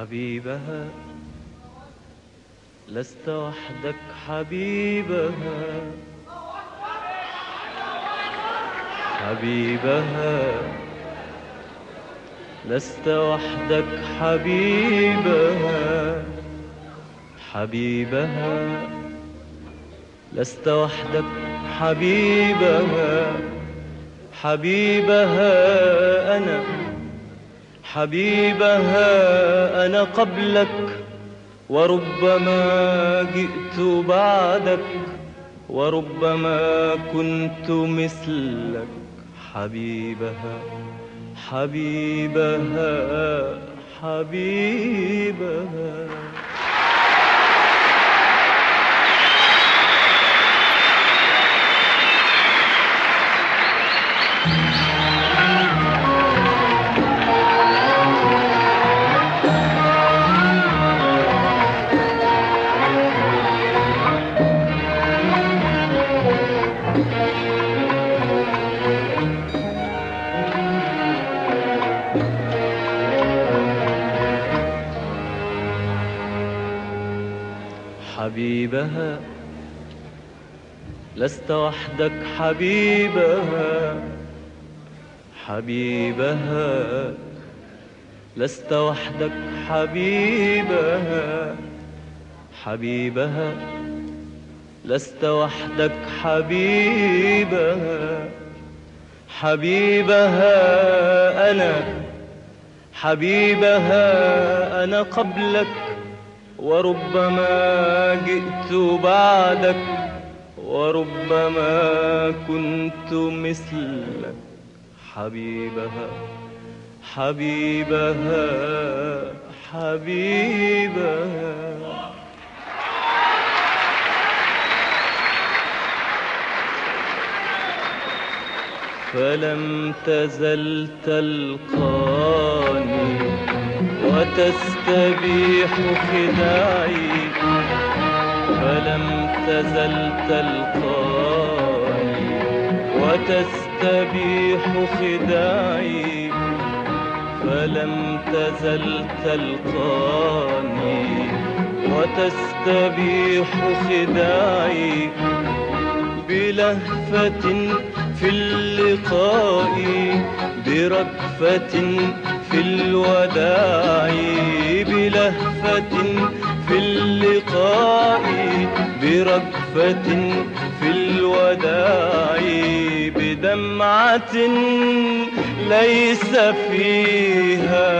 حبيبها لست وحدك حبيبها، حبيبها لست وحدك حبيبها، حبيبها لست وحدك حبيبها، حبيبها أنا، حبيبها أنا قبلك، وربما جئت بعدك، وربما كنت مثلك. حبيبها حبيبها حبيبها. حبيبها لست وحدك حبيبها، حبيبها لست وحدك حبيبها، حبيبها لست وحدك حبيبها، حبيبها أنا، حبيبها أنا قبلك، وربما جئت بعدك، وربما كنت مثلك. حبيبها حبيبها حبيبها. فلم تزل تلقاني وتستبيح خداعي، فلم تزل تلقاني وتستبيح خداعي، فلم تزل تلقاني وتستبيح خداعي، بلهفة في اللقاء، بركفة في الوداع، بلهفة في اللقاء، بركفة في الوداع، بدمعة ليس فيها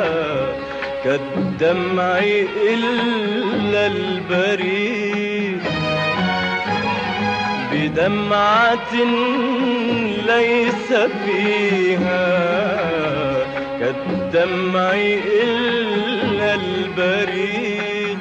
كالدمع إلا البريد، بدمعة ليس فيها كالدمع إلا البريد،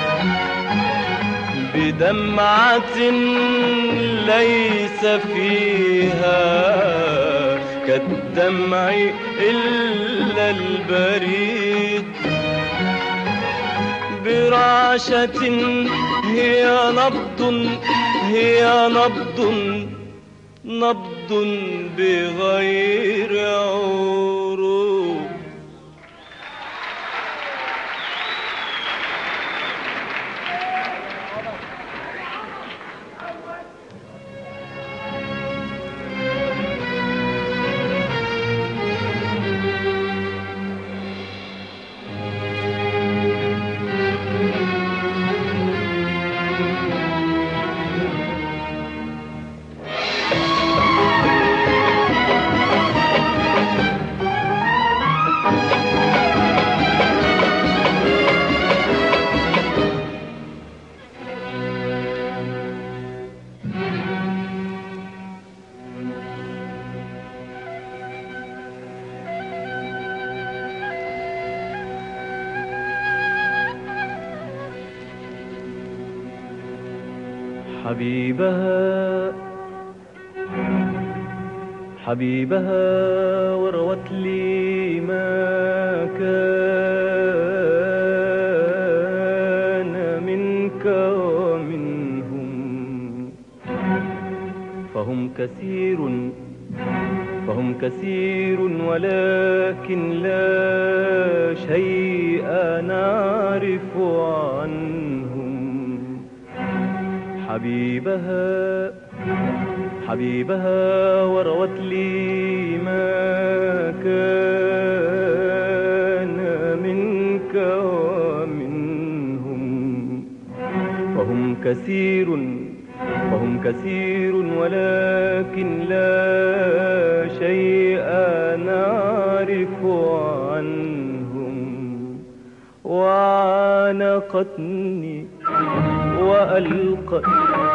بدمعة ليس فيها كالدمع إلا البريد، برعشة هي نبض، هي نبض، نبض بغير عروق. حبيبها حبيبها وروت لي ما كان منك ومنهم، فهم كثير فهم كثير ولكن لا شيء نعرف عنهم. حبيبها حبيبها وروت لي ما كان منك ومنهم. فهم كثير ولكن لا شيء نعرف عنهم. وعانقتني وألقت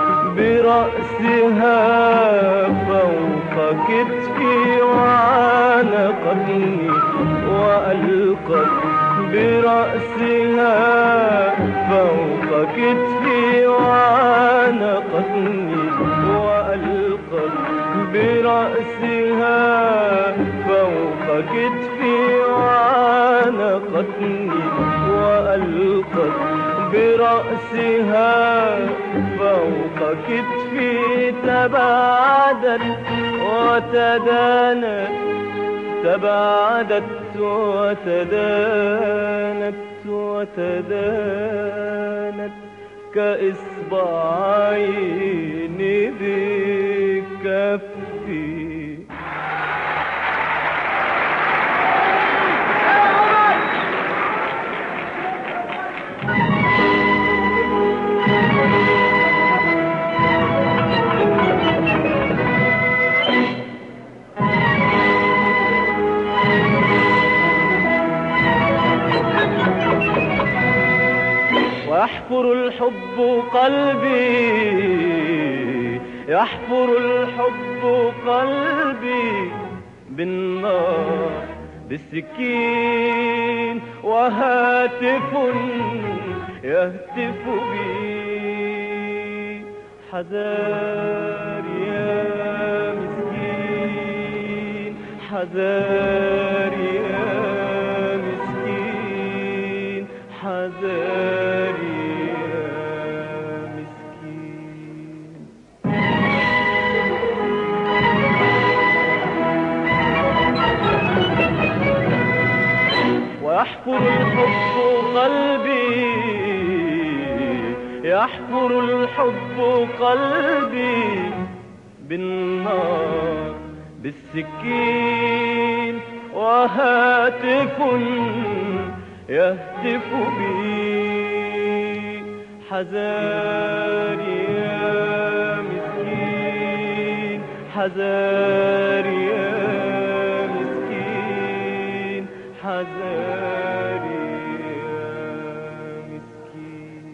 برأسها فوق كتفي، وعانقتني وألقت برأسها فوق كتفي، وعانقتني وألقت برأسها فوق كتفي، وعانقتني وألقت برأسها فوق كتفي. تباعدت وتدانت، تباعدت وتدانت وتدانت كإصبعين بكفي. يحفر الحب قلبي، يحفر الحب قلبي بالنار بالسكين، وهاتف يهتف بي. حذار يا مسكين، حذار يا مسكين، حذار يا مسكين. ويحفر الحب قلبي، يحفر الحب قلبي بالنار بالسكين، وهاتف يهتف بي. حذار يا مسكين، حذار يا مسكين، حذار يا مسكين.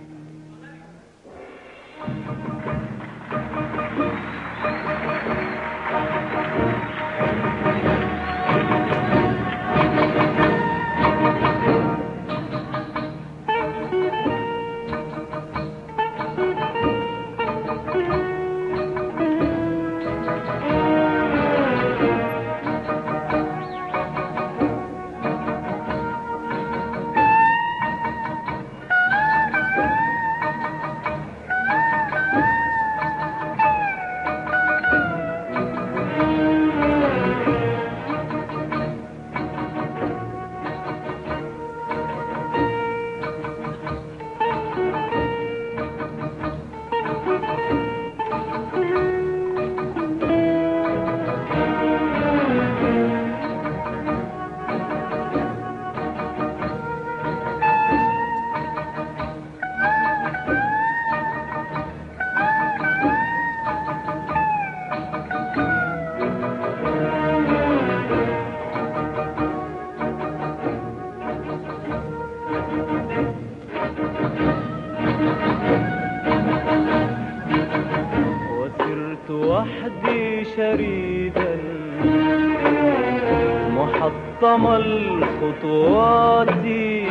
وحدي شريدا محطم الخطوات،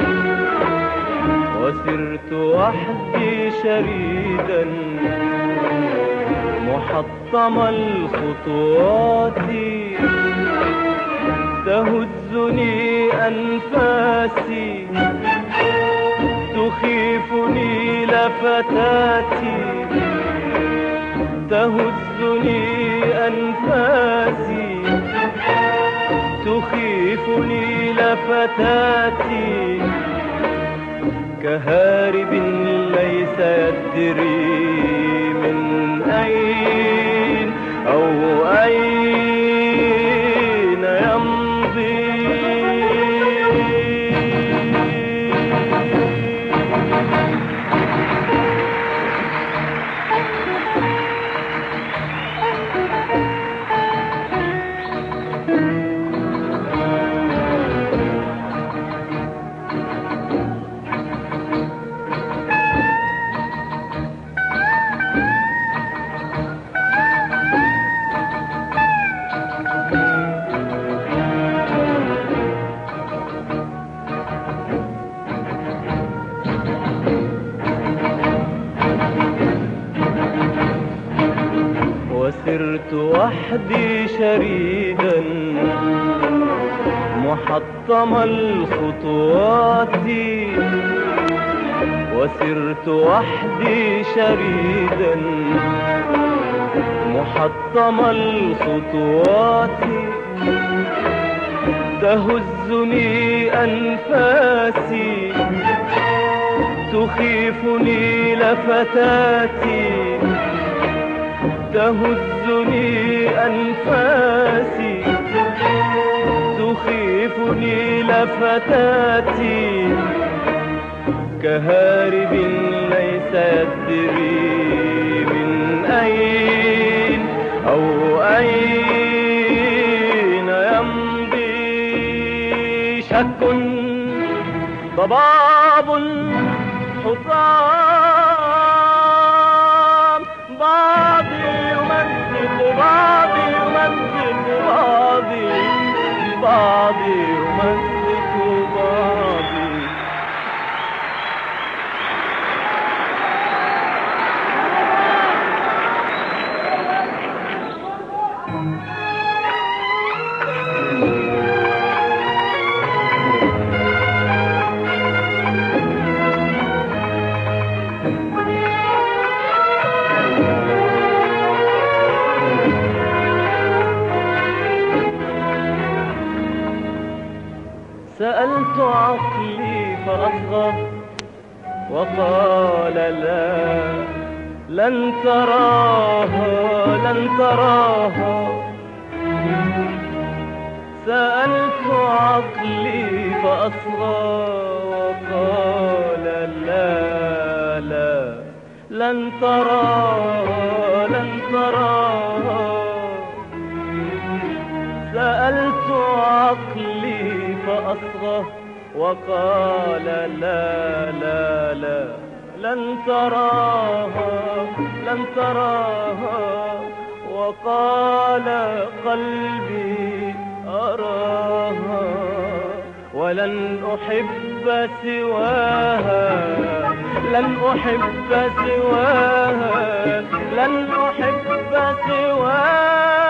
وسرت وحدي شريدا محطم الخطوات. تهزني أنفاسي تخيفني لفتاتي، تهزني أنفاسي تخيفني لفتاتي كهارب ليس يدري من أين أو أين يمضي. وسرت وحدي شريدا محطم الخطوات، وسرت وحدي شريدا محطم الخطوات، تهزني أنفاسي تخيفني لفتاتي، تهزني أنفاسي تخيفني لفتاتي كهارب ليس يدري من أين أو أين يمضي. شك ضباب حطام، بعضي يمزق بعضي يمزق بعضي، بعضي يمزق بعضي. سألت عقلي فأصغى وقال لا، لن تراها لن تراها. سألت عقلي فأصغى وقال لا لا، لن تراها لن تراها. سألت عقلي فأصغى وقال لا لا لا، لن تراها لن تراها. وقال قلبي أراها ولن أحب سواها، لن أحب سواها، لن أحب سواها.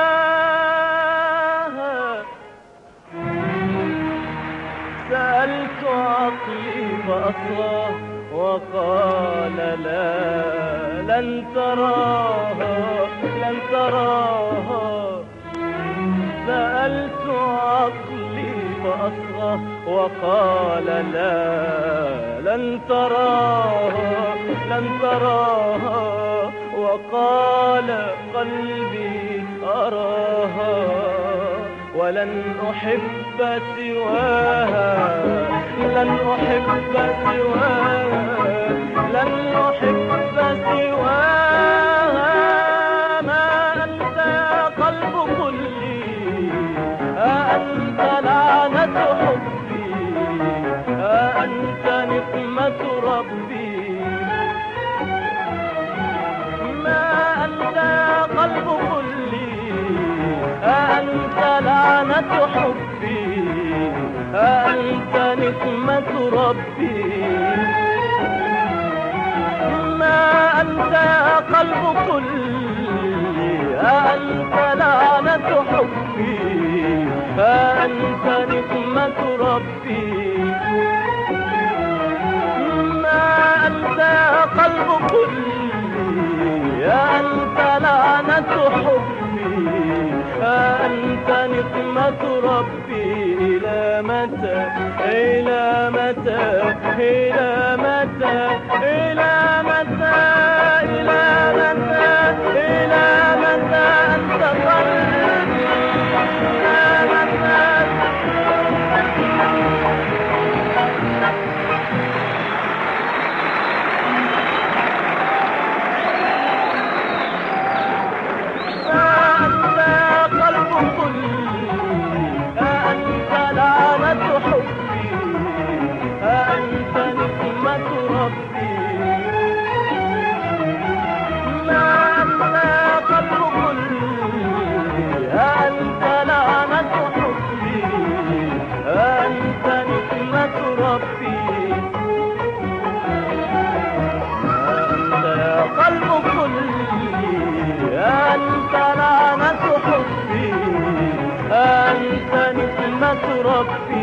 سألت عقلي فأصغى وقال لا، لن تراها لن تراها. سألت عقلي فأصغى وقال لا، لن تراها لن تراها. وقال قلبي أراها ولن أحب سواها، لن أحب سواها، لن أحب سواها. ما أنت يا قلب كلي، أنت لعنة حبي، أنت نقمة ربي. ما أنت يا قلب كلي، أنت لعنة حبي، أنت نقمة ربي. ما أنت يا قلب كلي، أنت لعنة حبي، أنت نقمة ربي. ما أنت يا قلب كلي، أنت لعنة حبي، أنت أنت نقمة ربي إلى متى إلى متى إلى متى إلى متى إلى متى إلى متى أنت قلبي إلى متى أنت نقمة ربي